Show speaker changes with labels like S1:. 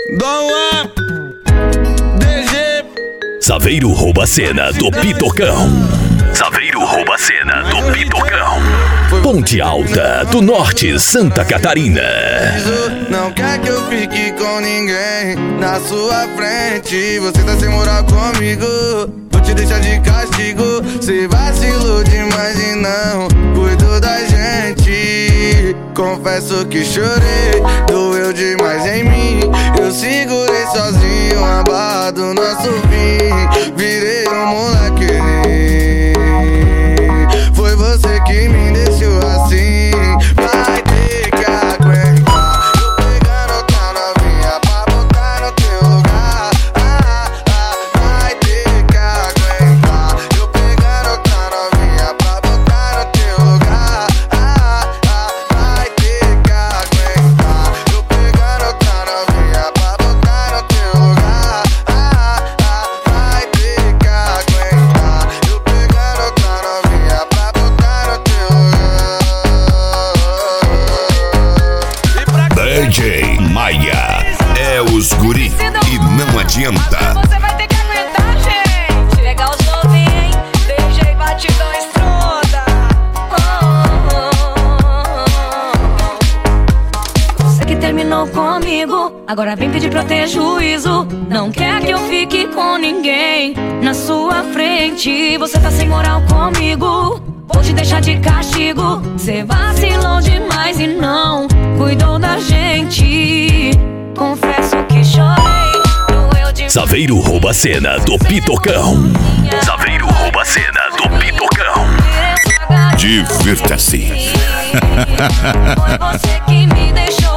S1: Dom Juan, DG.
S2: Saveiro rouba a cena do Pitocão. Saveiro rouba a cena do Pitocão. Ponte Alta do Norte, Santa Catarina.
S1: Não quer que eu fique com ninguém na sua frente. Você tá sem moral comigo, vou te deixar de castigo. Cê vacilou demais e não cuidou da gente. Confesso que chorei, doeu demais em mim. Eu segurei sozinho a barra do nosso fim. Virei um moleque, foi você que me deixou assim. Vai ter que aguentar eu pegar outra novinha pra botar no teu lugar. Vai ter que aguentar eu pegar outra novinha pra botar no teu lugar. Vai ter que aguentar eu pegar outra novinha pra botar no teu lugar. Vai ter que aguentar eu pegar outra novinha pra botar no teu lugar.
S3: DJ Maia é os guri e não adianta.
S4: Você vai ter que aguentar, gente. Legal os novinhos, DJ batidão estronda. Você que terminou comigo, agora vem pedir pra eu ter juízo. Não quer que eu fique com ninguém na sua frente. Você tá sem moral comigo, vou te deixar de castigo. Cê vacilou demais e não cuidou da gente. Confesso que chorei, doeu demais.
S2: Saveiro rouba a cena do Pitocão. Saveiro rouba a cena do Pitocão.
S3: Divirta-se.
S4: Foi você que me deixou